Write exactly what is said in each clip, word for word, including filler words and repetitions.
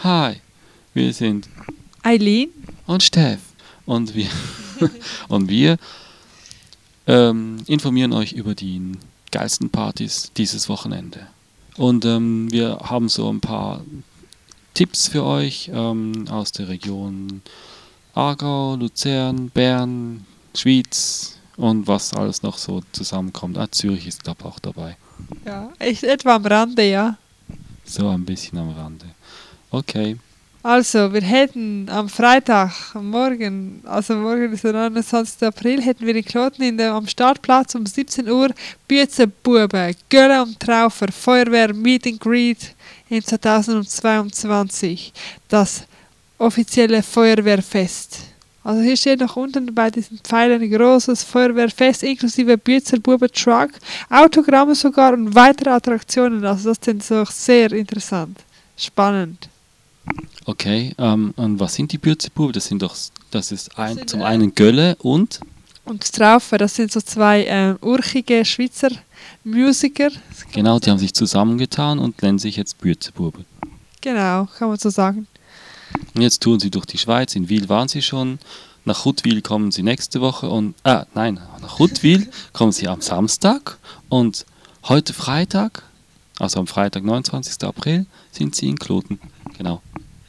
Hi, wir sind Eileen und Steff und wir, und wir ähm, informieren euch über die geilsten Partys dieses Wochenende. Und ähm, wir haben so ein paar Tipps für euch ähm, aus der Region Aargau, Luzern, Bern, Schwyz und was alles noch so zusammenkommt. Ah, Zürich ist glaube ich auch dabei. Ja, echt etwa am Rande, ja. So ein bisschen am Rande. Okay. Also, wir hätten am Freitag, morgen, also morgen ist der neunundzwanzigster April, hätten wir in Kloten in der, am Startplatz um siebzehn Uhr Büetzenbuben, Gölle und Traufer, Feuerwehr, Meet and Greet in zweitausendzweiundzwanzig. Das offizielle Feuerwehrfest. Also hier steht noch unten bei diesen Pfeilern ein großes Feuerwehrfest inklusive Büetzenbuben-Truck, Autogramme sogar und weitere Attraktionen. Also das ist doch sehr interessant, spannend. Okay, ähm, und was sind die Büetzenbuben? Das sind doch, das ist ein, Das sind, zum äh, einen Gölle und Und Traufer, das sind so zwei äh, urchige Schweizer Musiker. genau, die haben sich zusammengetan und nennen sich jetzt Büetzenbuben. Genau, kann man so sagen. Und jetzt touren sie durch die Schweiz. In Wil waren sie schon. Nach Huttwil kommen sie nächste Woche und ah nein, nach Huttwil kommen sie am Samstag und heute Freitag, also am Freitag, neunundzwanzigster April, sind sie in Kloten. Genau.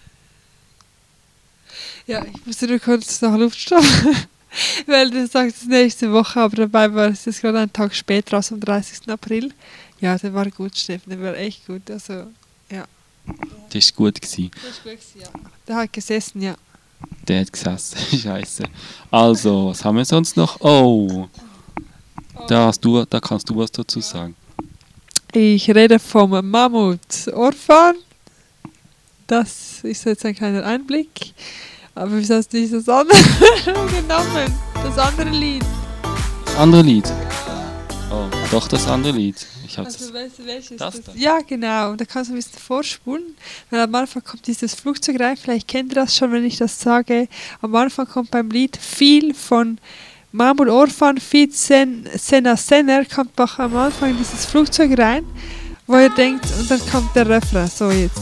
Ja, ich musste nur kurz nach Luft stoppen, weil du sagst nächste Woche, aber dabei war es jetzt gerade einen Tag später, also am dreißigsten April. Ja, der war gut, Steffen, der war echt gut. Also, ja. Das war gut gewesen. Das war gut, ja. Der hat gesessen, ja. Der hat gesessen. Scheiße. Also, was haben wir sonst noch? Oh, da, hast du, da kannst du was dazu sagen. Ich rede vom Mammut Orphan. Das ist jetzt ein kleiner Einblick. Aber wieso hast du nicht das andere genommen? Das andere Lied. Das andere Lied. Oh, doch das andere Lied. Ich hab's. Also weißt du, welches Das das? da? Ja, genau. Und da kannst du ein bisschen vorspulen. Weil am Anfang kommt dieses Flugzeug rein. Vielleicht kennt ihr das schon, wenn ich das sage. Am Anfang kommt beim Lied viel von Mammut Orphan, Feed Sen, Senna Senner, kommt auch am Anfang dieses Flugzeug rein, wo ihr denkt, und dann kommt der Refrain. So jetzt.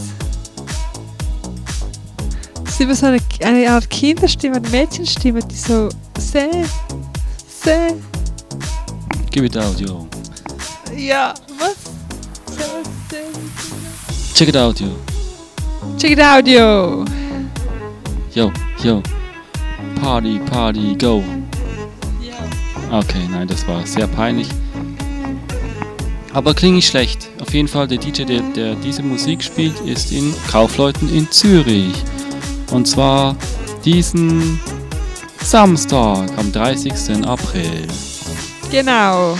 Es ist immer so eine, eine Art Kinderstimme, eine Mädchenstimme, die so Se, Se. Give it out, yo. Ja, was? Se, se. Check it out, yo. Check it out, yo. Yo, yo. Party, party, go. Ja. Okay, nein, das war sehr peinlich. Aber klingt nicht schlecht. Auf jeden Fall, der D J, der, der diese Musik spielt, ist in Kaufleuten in Zürich. Und zwar diesen Samstag am dreißigsten April. Genau.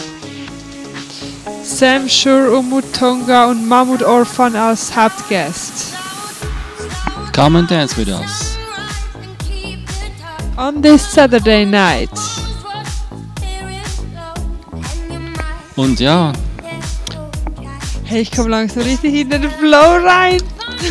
Sam Schur, Umut Tonga und Mammut Orphan als Hauptgast. Come and dance with us. On this Saturday night. Und ja, Hey, ich komme langsam richtig in den Flow rein.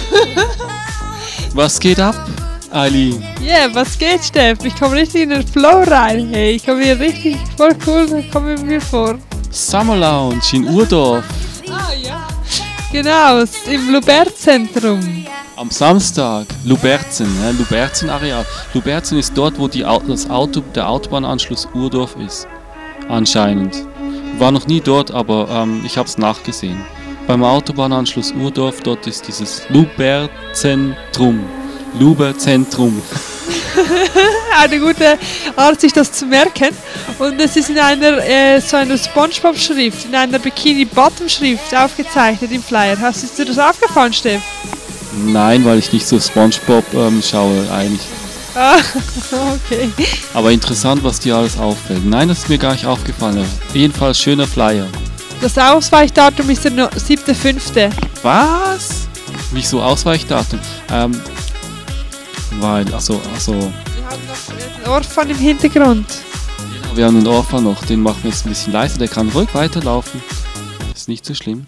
was geht ab, Eileen? Yeah, was geht, Steff? Ich komme richtig in den Flow rein. Hey, ich komme hier richtig voll cool, da komme ich mir vor. Summer Lounge in Urdorf. Ah, ja. Genau, im Lubert-Zentrum. Am Samstag, Luberzen, ja, Luberzen-Areal. Luberzen ist dort, wo die, Au- das Auto, der Autobahnanschluss Urdorf ist. Anscheinend. War noch nie dort, aber ähm, ich habe es nachgesehen. Beim Autobahnanschluss Urdorf, dort ist dieses Luberzentrum. Luberzentrum. Eine gute Art, sich das zu merken. Und es ist in einer äh, so einer Spongebob-Schrift, in einer Bikini-Bottom-Schrift aufgezeichnet im Flyer. Hast du dir das aufgefallen, Steff? Nein, weil ich nicht so Spongebob ähm, schaue eigentlich. Ah, okay. Aber interessant, was dir alles auffällt. Nein, das ist mir gar nicht aufgefallen. Jedenfalls schöner Flyer. Das Ausweichdatum ist der no- siebter fünfte Was? Wieso Ausweichdatum? Ähm, weil, also, also, Wir haben noch den Orphan im Hintergrund. wir haben den Orphan noch, den machen wir jetzt ein bisschen leiser, der kann ruhig weiterlaufen. Ist nicht so schlimm.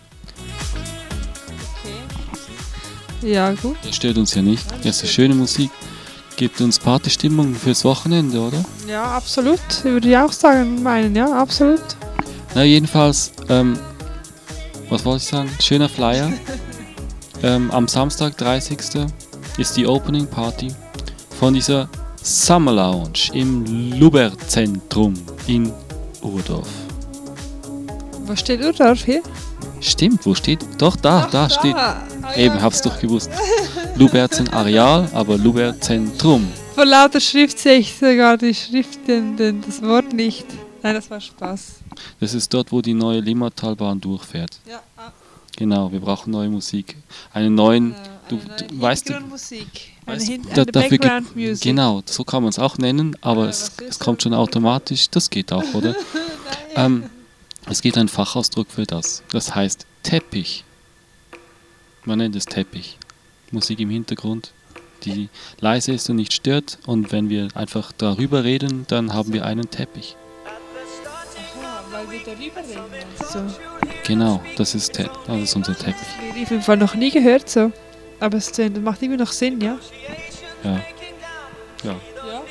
Ja, gut. Der stört uns ja nicht. Das ist schöne Musik. Gibt uns Partystimmung fürs Wochenende, oder? Ja, absolut. Würde ich auch sagen, meinen, ja, absolut. Na, jedenfalls, ähm, was wollte ich sagen? Schöner Flyer. ähm, am Samstag, dreißigsten ist die Opening Party von dieser Summer Lounge im Lubert-Zentrum in Urdorf. Wo steht Urdorf hier? Stimmt, wo steht? Doch, da, Ach, da da. steht. Ah, Eben, ja, hab's okay. doch gewusst. Lubertzen Areal, aber Lubert-Zentrum. Vor lauter Schrift sehe ich sogar die Schrift, den, den, das Wort nicht. Nein, das war Spaß. Das ist dort, wo die neue Limmatalbahn durchfährt. Ja, ah, Genau, wir brauchen neue Musik. Einen neuen. äh, Du, eine du weißt du. Hintergrundmusik. Eine, Weißt du, Hin da- eine dafür gibt- Background Music. Genau, so kann man es auch nennen, aber Ja, es, was ist es kommt das? schon automatisch. Das geht auch, oder? ähm, es gibt einen Fachausdruck für das. Das heißt Teppich. Man nennt es Teppich. Musik im Hintergrund, die leise ist und nicht stört. Und wenn wir einfach darüber reden, dann haben wir einen Teppich. Aha, weil wir darüber reden. So. Genau, das ist, Te das ist unser Teppich. Das habe ich auf jeden Fall noch nie gehört so. Aber es äh, macht immer noch Sinn, ja? Ja. Ja. Ja.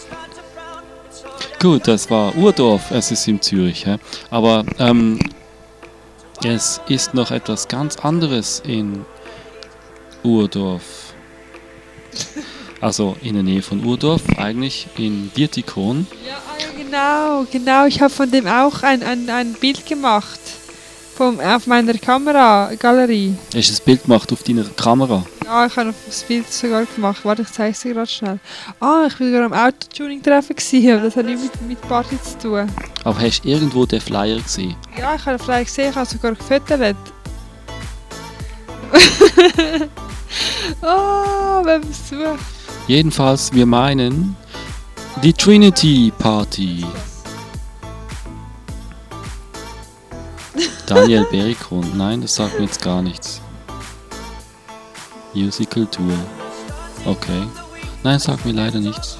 Gut, das war Urdorf, es ist in Zürich. Hä? Aber ähm, es ist noch etwas ganz anderes in Urdorf. Also in der Nähe von Urdorf, eigentlich in Dietikon. Ja, ah, ja, genau, genau. Ich habe von dem auch ein, ein, ein Bild gemacht. Vom, auf meiner Kameragalerie. Hast du das Bild gemacht auf deiner Kamera? Ja, ich habe das Bild sogar gemacht. Warte, ich zeige es dir gerade schnell. Ah, ich war sogar am Autotuning-Treffen gewesen, aber das hat nichts mit, mit Party zu tun. Aber hast du irgendwo den Flyer gesehen? Ja, ich habe den Flyer gesehen, ich habe sogar gefüttert. Oh, wer besucht. Jedenfalls, wir meinen die Trinity Party. Daniel Berikon, nein, das sagt mir jetzt gar nichts. Musical Tour. Okay. Nein, sagt mir leider nichts.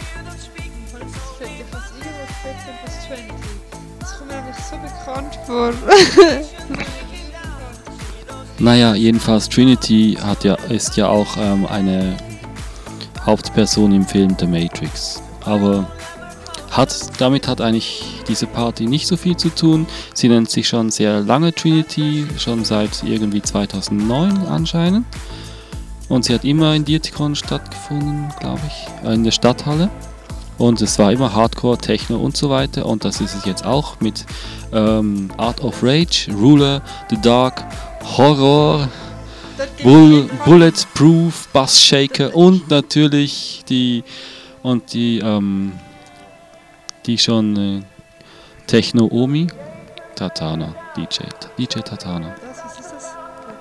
Das kommt mir einfach so bekannt vor. Naja, jedenfalls Trinity hat ja, ist ja auch ähm, eine Hauptperson im Film The Matrix. Aber hat, damit hat eigentlich diese Party nicht so viel zu tun. Sie nennt sich schon sehr lange Trinity, schon seit irgendwie zweitausendneun anscheinend. Und sie hat immer in Dietikon stattgefunden, glaube ich, äh, in der Stadthalle. Und es war immer Hardcore, Techno und so weiter. Und das ist es jetzt auch mit ähm, Art of Rage, Ruler, The Dark, Horror, Bull, Bulletproof, Bass Shaker und natürlich die und die ähm, die schon äh, Techno Omi Tatana, D J, D J Tatana. Das, was ist das?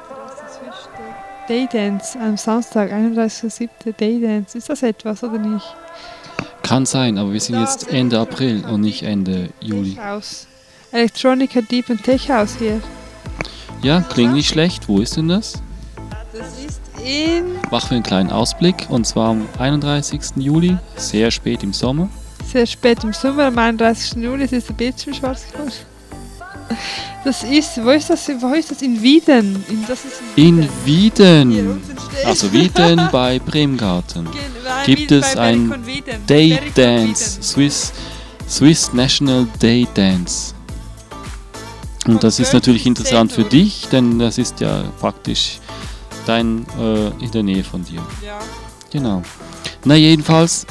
Daydance am Samstag, einunddreißigster siebter Daydance. Ist das etwas oder nicht? Kann sein, aber wir sind jetzt Ende April und nicht Ende Juli. Tech House. Electronica Deep and Tech House hier. Ja, klingt nicht schlecht. Wo ist denn das? Das ist in Machen wir einen kleinen Ausblick und zwar am einunddreißigsten Juli, sehr spät im Sommer. sehr spät im Sommer, am einunddreißigsten Juli. Es ist der Bildschirm schwarz geworden. Das ist, wo ist das? Wo ist das? In Wieden. In, das ist in In Wieden. Hier Wieden, unten steht. also Wieden bei Bremgarten, Gen- nein, gibt Wieden es bei ein Berikon Wieden. Day Berikon Dance, Wieden. Swiss, Swiss National Day Dance. Und Von das ist zwölf natürlich bis interessant zehn für Uhr. dich, denn das ist ja praktisch dein äh, in der Nähe von dir. Ja. Genau. Na jedenfalls,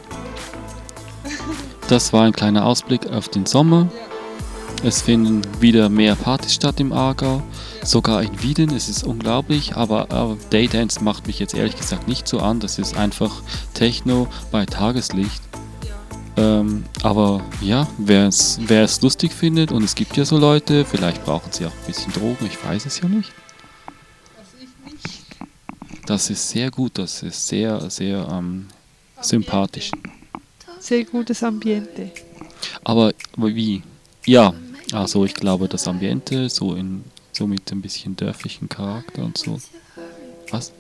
das war ein kleiner Ausblick auf den Sommer. Es finden wieder mehr Partys statt im Aargau, sogar in Wieden, es ist unglaublich, aber, aber Daydance macht mich jetzt ehrlich gesagt nicht so an, das ist einfach Techno bei Tageslicht. Ähm, aber ja, wer es wer es lustig findet, und es gibt ja so Leute, vielleicht brauchen sie auch ein bisschen Drogen, ich weiß es ja nicht. Das ist sehr gut, das ist sehr, sehr ähm, sympathisch. Sehr gutes Ambiente. Aber aber wie? Ja, also ich glaube das Ambiente, so in so mit ein bisschen dörflichen Charakter und so. Was?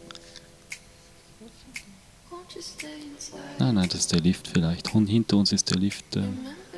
Nein, nein, das ist der Lift vielleicht. Und hinter uns ist der Lift. Äh,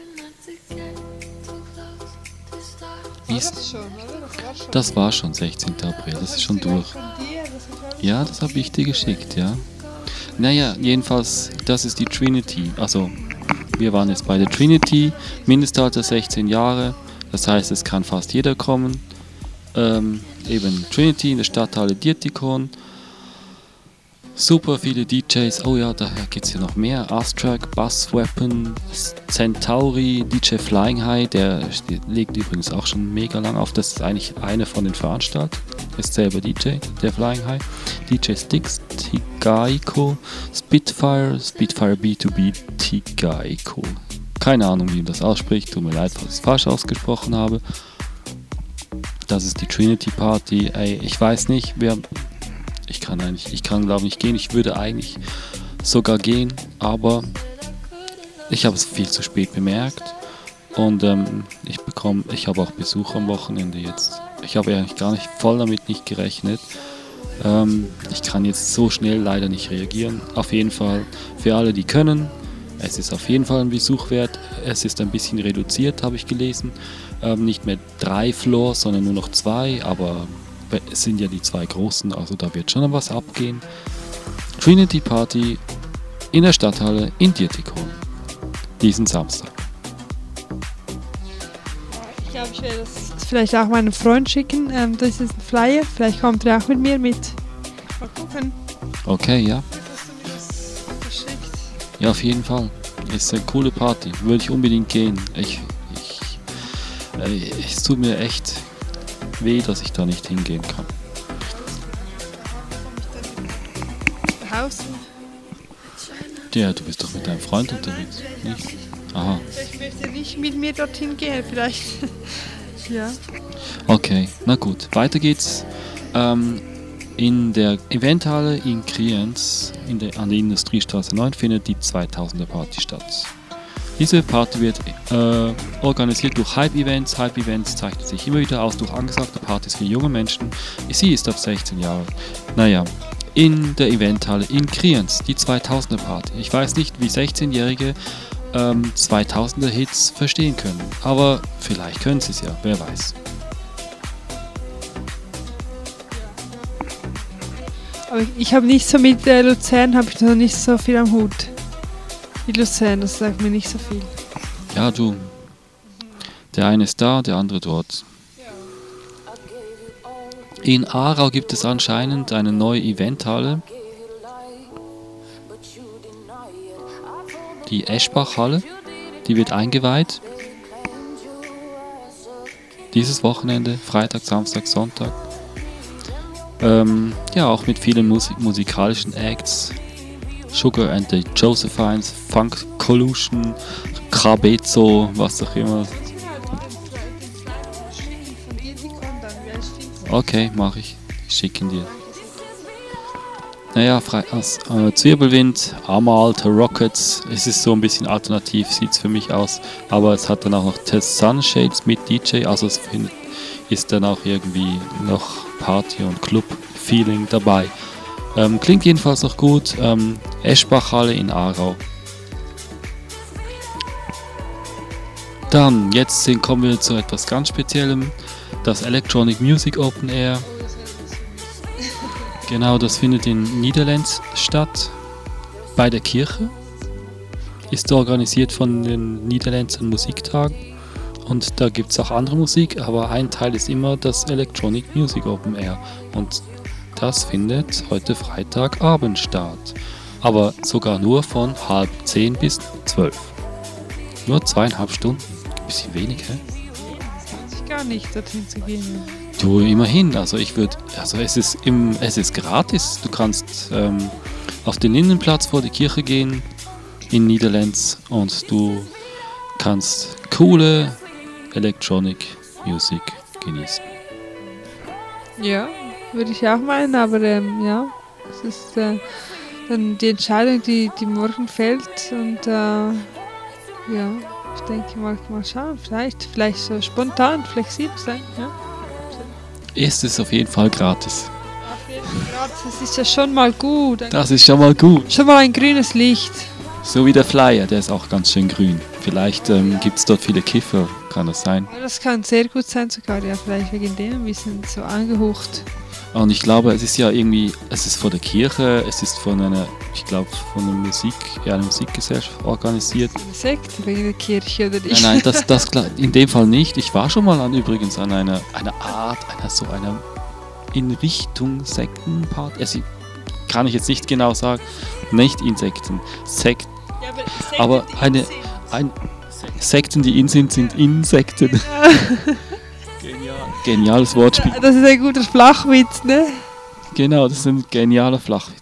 wie ist, schon, oder? Das war schon. das war schon sechzehnten April, das ist schon durch. Ja, das habe ich dir geschickt, ja. Naja, jedenfalls, das ist die Trinity. Also, wir waren jetzt bei der Trinity, Mindestalter sechzehn Jahre, das heißt, es kann fast jeder kommen. Ähm, eben Trinity in der Stadthalle Dietikon. Super viele D Js. Oh ja, daher gibt es hier noch mehr. Astrack, Bass Weapon, Centauri, D J Flying High, der legt übrigens auch schon mega lang auf. Das ist eigentlich einer von den Veranstaltern. Ist selber D J, der Flying High. D J Sticks, Tigaiko, Spitfire, Spitfire B zwei B, Tigaiko. Keine Ahnung, wie man das ausspricht. Tut mir leid, falls ich es falsch ausgesprochen habe. Das ist die Trinity Party. Ey, ich weiß nicht, wer... Ich kann eigentlich, ich kann glaube nicht gehen. Ich würde eigentlich sogar gehen, aber ich habe es viel zu spät bemerkt und ähm, ich bekomme, ich habe auch Besuch am Wochenende jetzt. Ich habe eigentlich gar nicht voll damit nicht gerechnet. Ähm, ich kann jetzt so schnell leider nicht reagieren. Auf jeden Fall für alle, die können. Es ist auf jeden Fall ein Besuch wert. Es ist ein bisschen reduziert, habe ich gelesen. Ähm, nicht mehr drei Floors, sondern nur noch zwei, aber es sind ja die zwei großen, also da wird schon was abgehen. Trinity Party in der Stadthalle in Dietikon. Diesen Samstag. Ich glaube, ich werde das vielleicht auch meinem Freund schicken. Ähm, das ist ein Flyer. Vielleicht kommt er auch mit mir mit. Mal gucken. Okay, ja. Hast du mir das geschickt? Ja, auf jeden Fall. Ist eine coole Party. Würde ich unbedingt gehen. Ich, ich, äh, es tut mir echt weh, dass ich da nicht hingehen kann. Draußen. Ja, du bist doch mit deinem Freund unterwegs, nicht? Aha. Ich möchte nicht mit mir dorthin gehen, vielleicht. Ja. Okay, na gut. Weiter geht's. Ähm, in der Eventhalle in Kriens, in der, an der Industriestraße neun, findet die zweitausender Party statt. Diese Party wird äh, organisiert durch Hype-Events. Hype-Events zeichnet sich immer wieder aus durch angesagte Partys für junge Menschen. Sie ist ab sechzehn Jahre. Naja, in der Eventhalle in Kriens, die zweitausender Party. Ich weiß nicht, wie sechzehnjährige ähm, zweitausender Hits verstehen können. Aber vielleicht können sie es ja, wer weiß. Aber ich habe nicht so mit äh, Luzern, habe ich noch nicht so viel am Hut. Mit Luzern, das sagt mir nicht so viel. Ja, du. Der eine ist da, der andere dort. In Aarau gibt es anscheinend eine neue Eventhalle. Die Eschbach-Halle. Die wird eingeweiht. Dieses Wochenende, Freitag, Samstag, Sonntag. Ähm, ja, auch mit vielen Musik musikalischen Acts. Sugar and the Josephines, Funk Collusion, Krabezo, was auch immer. Okay, mache ich. Ich schicke ihn dir. Naja, Freitags, äh, Zwirbelwind, Amalta Rockets. Es ist so ein bisschen alternativ, sieht es für mich aus. Aber es hat dann auch noch Test Sunshades mit D J. Also es find, ist dann auch irgendwie noch Party- und Club-Feeling dabei. Ähm, klingt jedenfalls noch gut. Ähm, Eschbach-Halle in Aarau. Dann, jetzt sind, kommen wir zu etwas ganz Speziellem. Das Electronic Music Open Air. Genau, das findet in Niederlands statt. Bei der Kirche. Ist organisiert von den Niederländischen Musiktagen. Und da gibt es auch andere Musik, aber ein Teil ist immer das Electronic Music Open Air. Und das findet heute Freitagabend statt. Aber sogar nur von halb zehn bis zwölf. Nur zweieinhalb Stunden. Ein bisschen wenig, hä? Das lohnt sich gar nicht, dorthin zu gehen. Du, immerhin. Also ich würde, also es ist im, es ist gratis. Du kannst ähm, auf den Innenplatz vor die Kirche gehen in Niederlands und du kannst coole Electronic Music genießen. Ja, würde ich auch meinen, aber ähm, ja, es ist äh, dann die Entscheidung, die, die morgen fällt und äh, ja, ich denke mal, mal schauen, vielleicht, vielleicht so spontan, flexibel sein, ja. Ist es auf jeden Fall gratis. Auf jeden Fall gratis, das ist ja schon mal gut. Das ist schon mal gut. Schon mal ein grünes Licht. So wie der Flyer, der ist auch ganz schön grün. Vielleicht ähm, gibt es dort viele Kiffer, kann das sein? Ja, das kann sehr gut sein sogar, ja, vielleicht wegen dem ein bisschen so angehocht. Und ich glaube, es ist ja irgendwie, es ist von der Kirche, es ist von einer, ich glaube, von einer Musik, ja, einer Musikgesellschaft organisiert. Eine Sekte wegen der Kirche oder nicht? Nein, nein, das, das in dem Fall nicht. Ich war schon mal an übrigens an einer, einer Art, einer so einer in Richtung Sektenparty. Also, kann ich jetzt nicht genau sagen. Nicht Insekten. Sekt, Ja, aber, aber eine, ein, Sekten, die in sind, sind Insekten. Genial. Geniales Wortspiel. Das ist ein guter Flachwitz, ne? Genau, das ist ein genialer Flachwitz.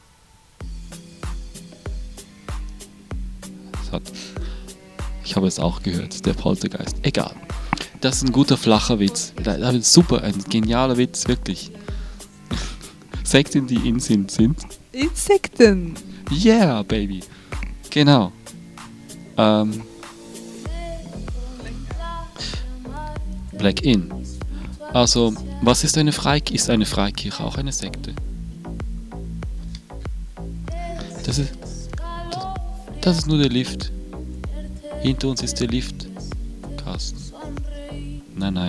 Das hat, ich habe es auch gehört, der Poltergeist. Egal. Das ist ein guter flacher Witz. Das ist super, ein genialer Witz, wirklich. Sekten, die in sind, sind Insekten. Yeah, baby. Genau. Ähm, Black In. Also, was ist eine Freikirche? Ist eine Freikirche auch eine Sekte? Das ist, das, das ist nur der Lift. Hinter uns ist der Lift. Carsten. Nein, nein.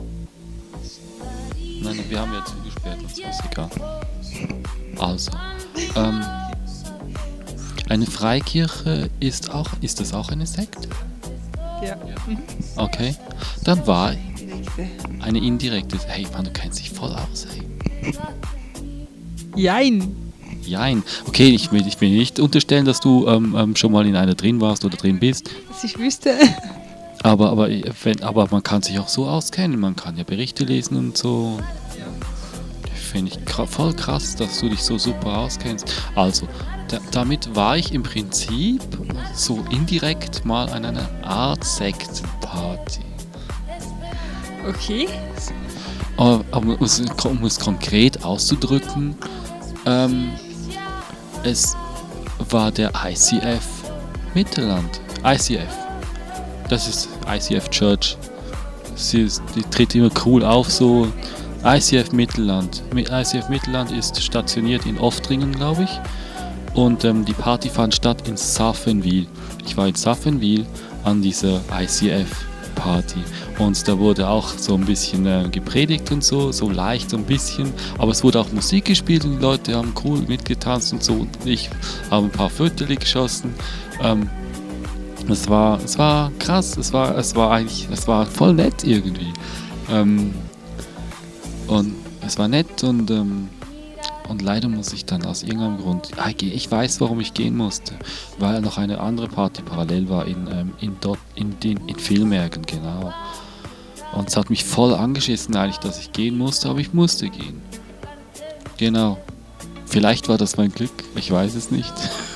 Nein, wir haben ja zugesperrt und so ist egal. Also, ähm, eine Freikirche ist auch, ist das auch eine Sekte? Ja. Mhm. Okay. Dann war Nächste. eine indirekte. Hey, Mann, du kennst dich voll aus, hey. Jein. Jein. Okay, ich will, ich will nicht unterstellen, dass du ähm, ähm, schon mal in einer drin warst oder drin bist. Dass ich wüsste. Aber, aber, wenn, aber man kann sich auch so auskennen. Man kann ja Berichte lesen und so. Finde ich kra- voll krass, dass du dich so super auskennst. Also, da, damit war ich im Prinzip so indirekt mal an einer Art Sektenparty. Okay. Aber, aber um, es, um es konkret auszudrücken, ähm, es war der I C F Mittelland. I C F. Das ist I C F Church. Sie ist, die tritt immer cool auf, so I C F Mittelland. I C F Mittelland ist stationiert in Oftringen, glaube ich. Und ähm, die Party fand statt in Safenwil. Ich war in Safenwil an dieser I C F Party. Und da wurde auch so ein bisschen äh, gepredigt und so, so leicht so ein bisschen. Aber es wurde auch Musik gespielt und die Leute haben cool mitgetanzt und so. Und ich habe ein paar Viertel geschossen. Ähm, es war, es war krass. Es war, es war eigentlich, es war voll nett irgendwie. Ähm, und es war nett und ähm, und leider muss ich dann aus irgendeinem Grund, ich weiß, warum ich gehen musste, weil noch eine andere Party parallel war in, ähm, in, dort, in, den, in Villmergen, genau. Und es hat mich voll angeschissen eigentlich, dass ich gehen musste, aber ich musste gehen. Genau. Vielleicht war das mein Glück, ich weiß es nicht.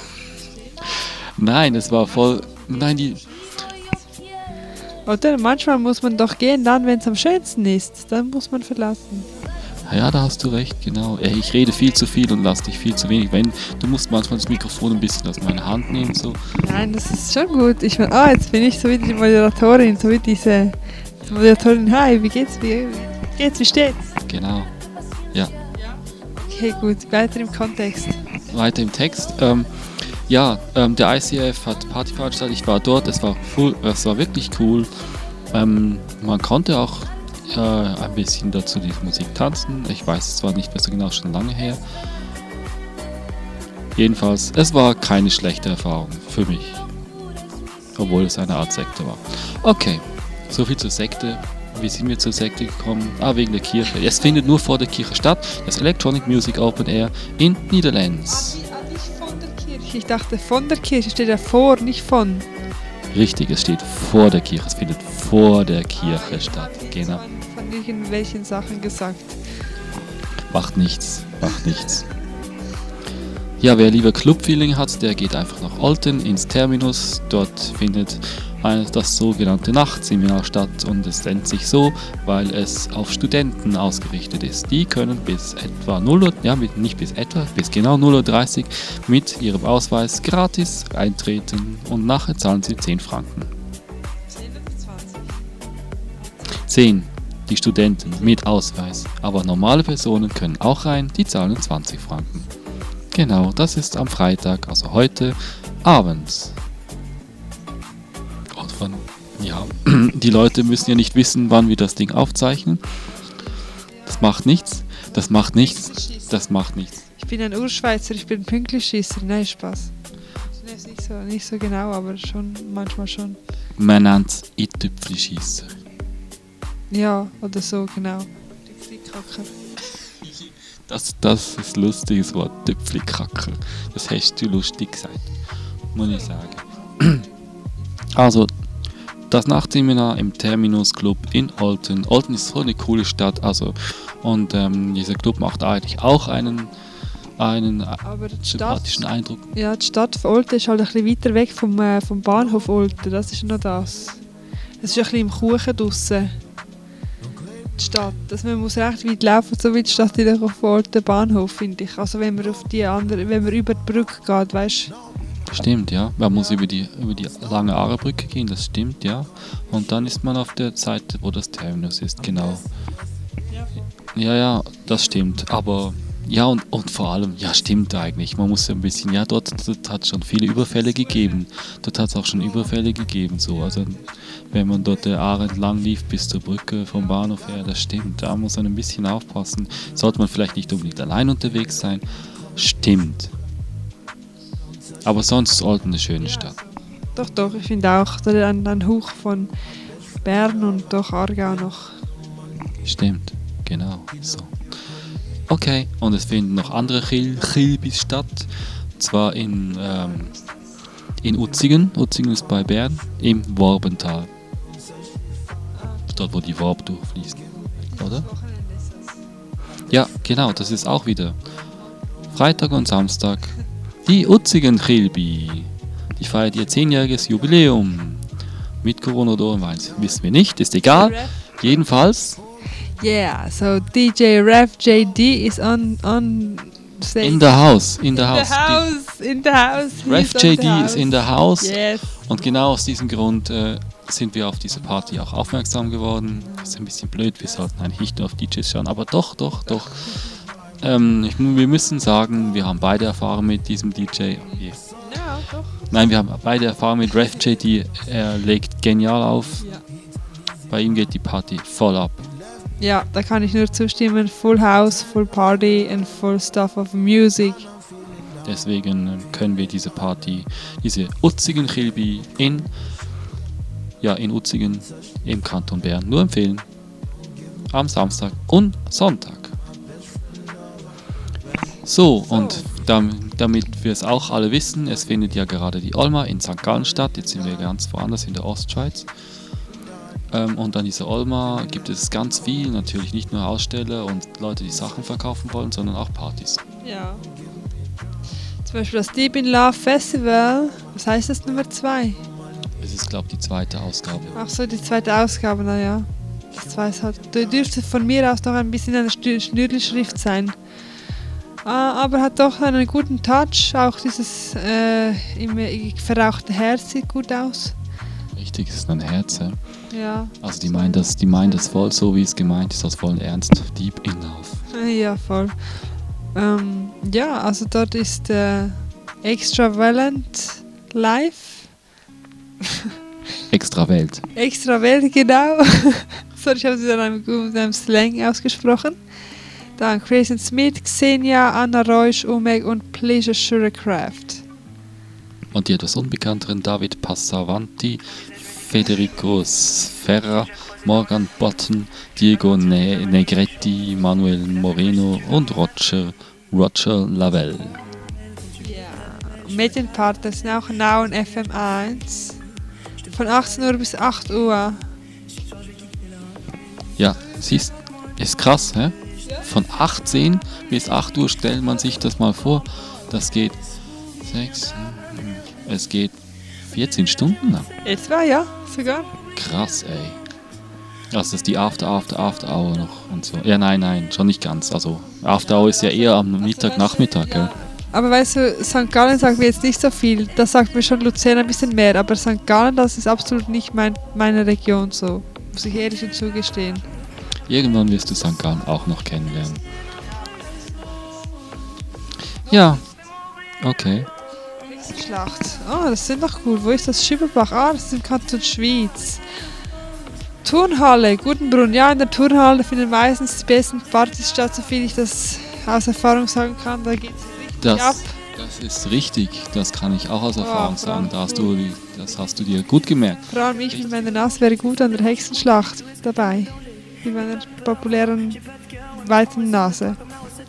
Nein, es war voll, nein, die... Oder manchmal muss man doch gehen, dann, wenn es am schönsten ist. Dann muss man verlassen. Ja, da hast du recht, genau. Ey, ich rede viel zu viel und lass dich viel zu wenig. Wenn, du musst manchmal das Mikrofon ein bisschen aus meiner Hand nehmen. So. Nein, das ist schon gut. Ich meine, ah, jetzt bin ich so wie die Moderatorin, so wie diese die Moderatorin. Hi, wie geht's? Wie geht's? Wie steht's? Genau. Ja. Okay, gut. Weiter im Kontext. Weiter im Text. Ähm, ja, ähm, der I C F hat Party veranstaltet. Ich war dort. Es war full, es war wirklich cool. Ähm, man konnte auch äh, ein bisschen dazu die Musik tanzen. Ich weiß es zwar nicht mehr so genau, schon lange her. Jedenfalls, es war keine schlechte Erfahrung für mich. Obwohl es eine Art Sekte war. Okay, soviel zur Sekte. Wie sind wir zur Sekte gekommen? Ah, wegen der Kirche. Es findet nur vor der Kirche statt. Das Electronic Music Open Air in Netherlands. Nicht von der Kirche. Ich dachte, von der Kirche steht ja vor, nicht von. Richtig, es steht vor der Kirche. Es findet vor der Kirche statt. Genau. Von irgendwelchen Sachen gesagt. Macht nichts, macht nichts. Ja, wer lieber Club-Feeling hat, der geht einfach nach Olten ins Terminus. Dort findet das sogenannte Nachtseminar statt und es nennt sich so, weil es auf Studenten ausgerichtet ist. Die können bis etwa null Uhr, ja nicht bis etwa, bis genau null Uhr dreißig mit ihrem Ausweis gratis eintreten und nachher zahlen sie zehn Franken. zehn oder zwanzig? zehn, die Studenten mit Ausweis, aber normale Personen können auch rein, die zahlen zwanzig Franken. Genau, das ist am Freitag, also heute abends. Und von, ja, die Leute müssen ja nicht wissen, wann wir das Ding aufzeichnen. Das macht nichts, das macht nichts, das macht nichts. Ich bin ein Urschweizer, ich bin Pünktlichschießer. Nein, Spaß. Das ist nicht so, nicht so genau, aber schon manchmal schon. Man nennt es I-Tüpfli-Schiesser. Ja, oder so, genau. Die Frikacker. Das, das ist ein lustiges Wort, Tüpfli-Kacker. Das hast du lustig gesagt, muss ich sagen. Also, das Nachtseminar im Terminus Club in Olten. Olten ist so eine coole Stadt, also und ähm, dieser Club macht eigentlich auch einen, einen Aber die sympathischen Stadt, Eindruck. ja, die Stadt von Olten ist halt ein bisschen weiter weg vom, äh, vom Bahnhof Olten. Das ist noch das. Das ist ein bisschen im Kuchen draussen. Die Stadt. Also man muss recht weit laufen, so wie die Stadt in der Olten Bahnhof, finde ich. Also wenn man auf die andere, wenn man über die Brücke geht, weißt du. Stimmt, ja. Man muss über die, über die lange Aarbrücke gehen, das stimmt, ja. Und dann ist man auf der Seite, wo das Terminus ist, genau. Ja, ja, das stimmt. Aber, ja, und, und vor allem, ja, stimmt eigentlich. Man muss ja ein bisschen, ja, dort, dort hat es schon viele Überfälle gegeben. Dort hat es auch schon Überfälle gegeben, so. Also, wenn man dort der Aare entlang lief bis zur Brücke vom Bahnhof her, das stimmt. Da muss man ein bisschen aufpassen. Sollte man vielleicht nicht unbedingt allein unterwegs sein. Stimmt. Aber sonst ist Olten eine schöne Stadt. Doch, doch, ich finde auch, da ist ein, ein Hauch von Bern und doch Aargau noch. Stimmt, genau. So. Okay, und es finden noch andere Chil Chilbis statt. Und zwar in, ähm, in Utzigen. Utzigen ist bei Bern, im Worbental. Dort, wo die Worb durchfließt. Oder? Ja, genau, das ist auch wieder Freitag und Samstag. Die Utzigen Chilbi. Die feiert ihr zehnjähriges Jubiläum. Mit Corona oder ohne, wissen wir nicht, ist egal. Jedenfalls. Yeah, so D J Rev J D is on, on stage. In the house. In the In house. the house, in the house. Rev He's J on D the house. ist in the house. Yes. Und genau aus diesem Grund äh, sind wir auf diese Party auch aufmerksam geworden. Ist ein bisschen blöd, wir sollten eigentlich nicht nur auf D Js schauen, aber doch, doch, doch. Ähm, ich, wir müssen sagen, wir haben beide Erfahrung mit diesem D J. Yeah. Ja, doch. Nein, wir haben beide Erfahrung mit Rev J D. Er legt genial auf. Ja. Bei ihm geht die Party voll ab. Ja, da kann ich nur zustimmen. Full House, Full Party and Full Stuff of Music. Deswegen ähm, können wir diese Party, diese Utzigen Chilbi in, ja, in Utzigen im Kanton Bern nur empfehlen. Am Samstag und Sonntag. So, und dam- damit wir es auch alle wissen, es findet ja gerade die Olma in Sankt Gallen statt. Jetzt sind wir ganz woanders in der Ostschweiz. Ähm, und an dieser Olma gibt es ganz viel, natürlich nicht nur Aussteller und Leute, die Sachen verkaufen wollen, sondern auch Partys. Ja. Zum Beispiel das Deep in Love Festival. Was heißt das Nummer zwei? Es ist, glaube ich, die zweite Ausgabe. Ach so, die zweite Ausgabe, naja. Das weiß halt. Da dürfte von mir aus noch ein bisschen eine Schnürli-Schrift sein. Ah, aber hat doch einen guten Touch. Auch dieses äh, im, im verrauchte Herz sieht gut aus. Richtig, es ist ein Herz. Ja. Ja. Also die meinen das, die meinen das voll so, wie es gemeint ist, aus vollem Ernst. Deep in Love. Ja, voll. Ähm, ja, also dort ist äh, Extravalent live. Extra Welt. Extravelt, genau. Sorry, ich habe es in einem, mit einem Slang ausgesprochen. Dann Grayson Smith, Xenia, Anna Reusch, Umeg und Pleasure Sugarcraft. Und die etwas unbekannteren David Passavanti, Federico Sferra, Morgan Button, Diego ne Negretti, Manuel Moreno und Roger, Roger Lavelle. Ja. Medienpartner sind auch Now und F M eins. Von achtzehn Uhr bis acht Uhr. Ja, siehst, ist krass, hä? Von achtzehn bis acht Uhr stellt man sich das mal vor. Das geht sechs, es geht vierzehn Stunden lang. Etwa, ja, sogar. Krass, ey. Das ist die After, After, After Hour noch und so. Ja, nein, nein, schon nicht ganz. Also, After Hour ist ja eher am Mittag, Nachmittag, gell? Aber weißt du, Sankt Gallen sagt mir jetzt nicht so viel. Das sagt mir schon Luzern ein bisschen mehr. Aber Sankt Gallen, das ist absolut nicht mein, meine Region so. Muss ich ehrlich zugestehen. Irgendwann wirst du Sankt Gallen auch noch kennenlernen. Ja, okay. Schlacht. Oh, das sind doch cool. Wo ist das? Schüberbach. Ah, das ist im Kanton Schwyz. Turnhalle, Gutenbrunn. Ja, in der Turnhalle finden meistens die besten Partys statt, so viel ich das aus Erfahrung sagen kann. Da geht es richtig Das, ab. das ist richtig. Das kann ich auch aus Erfahrung Oh, sagen. Da hast du, die- das hast du dir gut gemerkt. Vor allem ich mit meiner Nase wäre gut an der Hexenschlacht dabei. Mit meiner populären weiten Nase.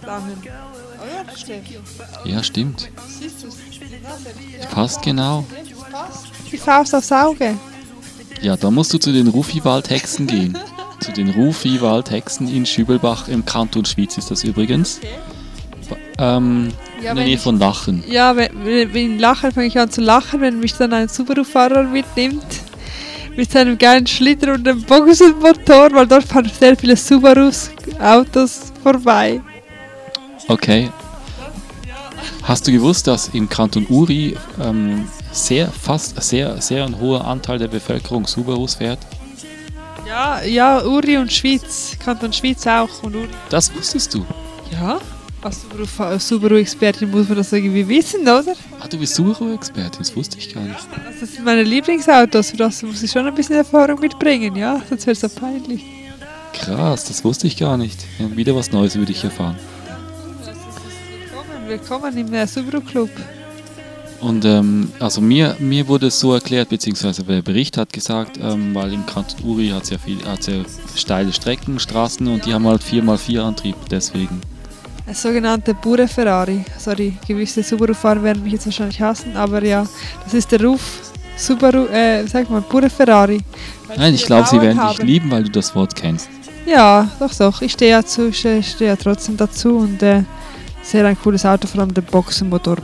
Langen. Oh ja, stimmt. Ja, stimmt. Siehst du es? Passt genau. Passt. Die Faust aufs Auge. Ja, da musst du zu den Rufi-Waldhexen gehen. Zu den Rufi-Waldhexen in Schübelbach im Kanton Schwyz ist das übrigens. Ähm, Ja, in der wenn Nähe ich- von Lachen. Ja, wenn, wenn wenn ich lache, fange ich an zu lachen, wenn mich dann ein Subaru-Fahrer mitnimmt. Mit seinem geilen Schlitten und dem Boxenmotor, weil dort fahren sehr viele Subarus-Autos vorbei. Okay. Hast du gewusst, dass im Kanton Uri ähm, sehr, fast sehr, sehr ein hoher Anteil der Bevölkerung Subarus fährt? Ja, ja, Uri und Schweiz. Kanton Schweiz auch und Uri. Das wusstest du. Ja, als Subaru- als Subaru-Expertin muss man das irgendwie wissen, oder? Ah, du bist Subaru-Expertin, das wusste ich gar nicht. Also das sind meine Lieblingsautos, für das muss ich schon ein bisschen Erfahrung mitbringen, ja? Sonst wäre es so peinlich. Krass, das wusste ich gar nicht. Ja, wieder was Neues über dich erfahren. Willkommen, willkommen im äh, Subaru-Club. Und ähm, also mir, mir wurde es so erklärt, beziehungsweise der Bericht hat gesagt, ähm, weil im Kanton Uri hat es ja, viel, hat's ja steile Strecken, Straßen und die haben halt vier mal vier Antrieb, deswegen. Ein sogenannter Bure-Ferrari. Sorry, gewisse Subaru-Fahrer werden mich jetzt wahrscheinlich hassen, aber ja, das ist der Ruf. Subaru, äh, sag mal, Bure-Ferrari. Weil Nein, ich viele glaube, sie Bauern werden dich haben- lieben, weil du das Wort kennst. Ja, doch, doch. Ich stehe ja, zu, ich stehe ich stehe ja trotzdem dazu und äh, sehr ein cooles Auto, vor allem der Boxenmotor.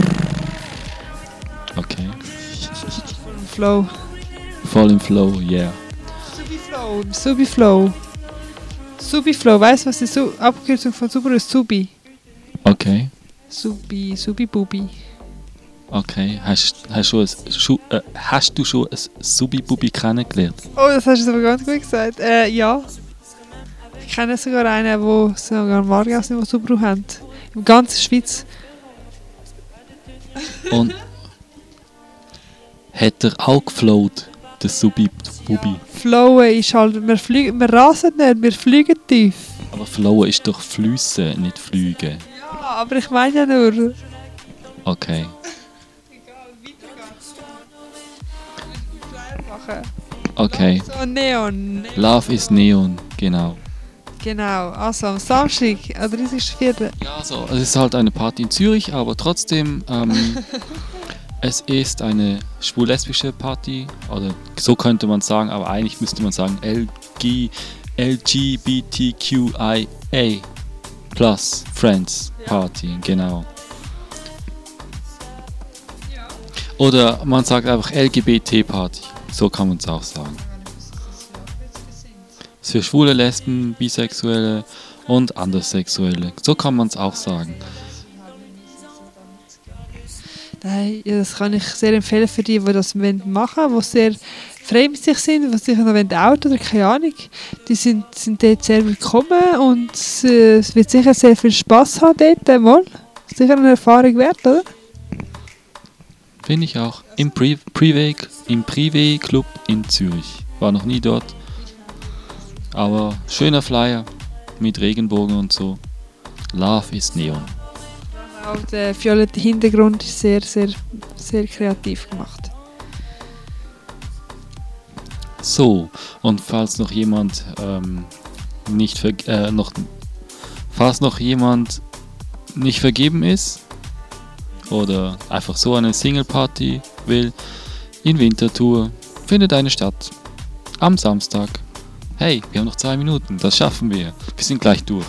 Okay. Flow. Voll im Flow, yeah. Subiflow. Subiflow. Subiflow, weißt du, was die Su Abkürzung von Subaru ist? Subi. Okay, Subi, Subi-Bubi. okay. Hast, hast, schon ein, Schu, äh, hast du schon ein Subi-Bubi kennengelernt? Oh, das hast du aber ganz gut gesagt. Äh, ja. Ich kenne sogar einen, der sogar am Margaus nicht Subaru hat. Im ganzen Schweiz. Und hat er auch geflowt, der Subi-Bubi? Flowen ist halt, wir, fliegen, wir rasen nicht, wir fliegen tief. Aber flowen ist doch flüssen, nicht fliegen. Ja, aber ich meine ja nur. Okay. Okay. So Neon. Love is Neon, genau. Genau, also am Samstag, am dreißigsten vierten Ja, also es ist halt eine Party in Zürich, aber trotzdem, ähm, es ist eine schwul-lesbische Party, oder so könnte man sagen, aber eigentlich müsste man sagen L G, L G B T Q I A plus Friends Party, genau. Oder man sagt einfach L G B T Party, so kann man es auch sagen. Es ist für Schwule, Lesben, Bisexuelle und Anderssexuelle. So kann man es auch sagen. Nein, ja, das kann ich sehr empfehlen für die, die das machen wollen, die sehr frei mit sich sind, die sich noch Auto oder keine Ahnung. Die sind, sind dort sehr willkommen und äh, es wird sicher sehr viel Spass haben dort. Äh, mal. Sicher eine Erfahrung wert, oder? Finde ich auch. Im Pri- Privé, im Privé Club in Zürich. War noch nie dort. Aber schöner Flyer mit Regenbogen und so. Love is Neon. Auch der violette Hintergrund ist sehr, sehr, sehr kreativ gemacht. So, und falls noch jemand ähm, nicht ver äh, noch falls noch jemand nicht vergeben ist oder einfach so eine Single Party will, in Winterthur findet eine statt. Am Samstag. Hey, wir haben noch zwei Minuten, das schaffen wir. Wir sind gleich durch.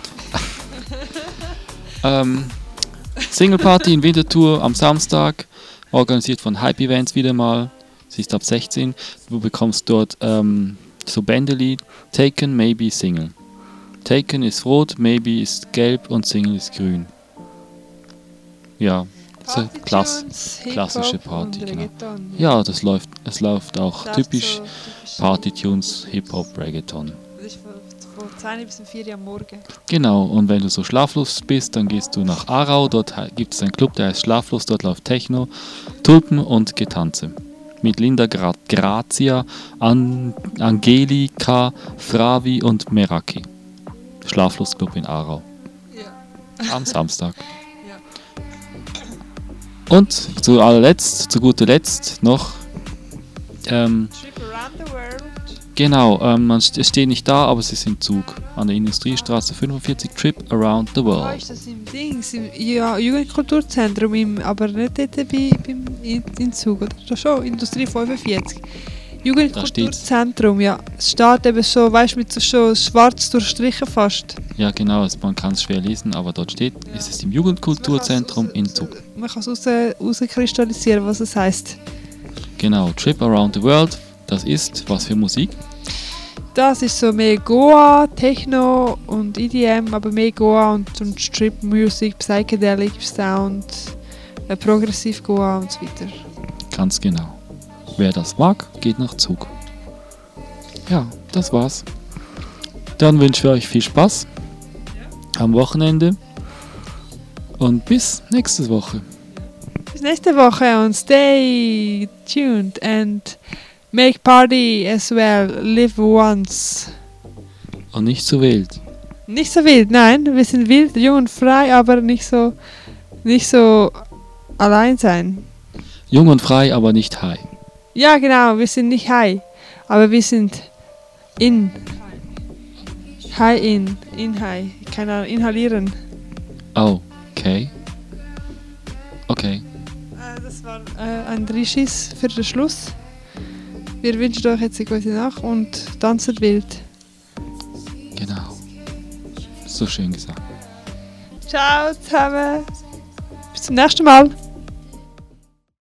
ähm, Single Party in Winterthur am Samstag, organisiert von Hype Events wieder mal. Sie ist ab sechzehn. Du bekommst dort ähm, so Bändeli. Taken, Maybe, Single. Taken ist rot, Maybe ist gelb und Single ist grün. Ja, so klass, Party-Tunes, klassische Hip-Hop Party, und genau. Reggaeton. ja, das läuft, es läuft auch Läuft typisch so typisch. Party-Tunes, Hip-Hop, Reggaeton. Das ist von, von zehn bis vier Uhr am Morgen. Genau, und wenn du so schlaflos bist, dann gehst du nach Aarau. Dort he- gibt es einen Club, der heißt Schlaflos. Dort läuft Techno, Tulpen und Getanze. Mit Linda Gra Grazia, An Angelika, Fravi und Meraki. Schlaflos Club in Aarau. Ja. Am Samstag. Ja. Und zu allerletzt, zu guter Letzt noch ähm, Trip around the world. Genau, ähm, man st- es steht nicht da, aber es ist im Zug. An der Industriestraße fünfundvierzig, Trip Around the Ah, World. ist das im Dings, im ja, Jugendkulturzentrum, im, aber nicht dort bei, beim in, in Zug, oder? Da schon, Industrie fünfundvierzig. Jugendkulturzentrum, ja. Es steht eben so, weißt du, mit so schon schwarz durchstrichen fast. Ja, genau, es- man kann es schwer lesen, aber dort steht, es ist im Jugendkulturzentrum in Zug. Man kann es raus, rauskristallisieren, was es heisst. Genau, Trip Around the World, das ist was für Musik? Das ist so mehr Goa, Techno und E D M, aber mehr Goa und, und Strip Music, Psychedelic Sound, äh, Progressiv Goa und so weiter. Ganz genau. Wer das mag, geht nach Zug. Ja, das war's. Dann wünschen wir euch viel Spaß am Wochenende und bis nächste Woche. Bis nächste Woche und stay tuned and make party as well, live once. Und nicht zu wild. Nicht so wild, nein, wir sind wild, jung und frei, aber nicht so, nicht so allein sein. Jung und frei, aber nicht high. Ja, genau, wir sind nicht high, aber wir sind in. High in, in high. Keine Ahnung, inhalieren. Oh, okay. Okay. Das war äh, ein Drischis für den Schluss. Wir wünschen euch jetzt eine gute Nacht und tanzt wild. Genau. So schön gesagt. Ciao zusammen. Bis zum nächsten Mal.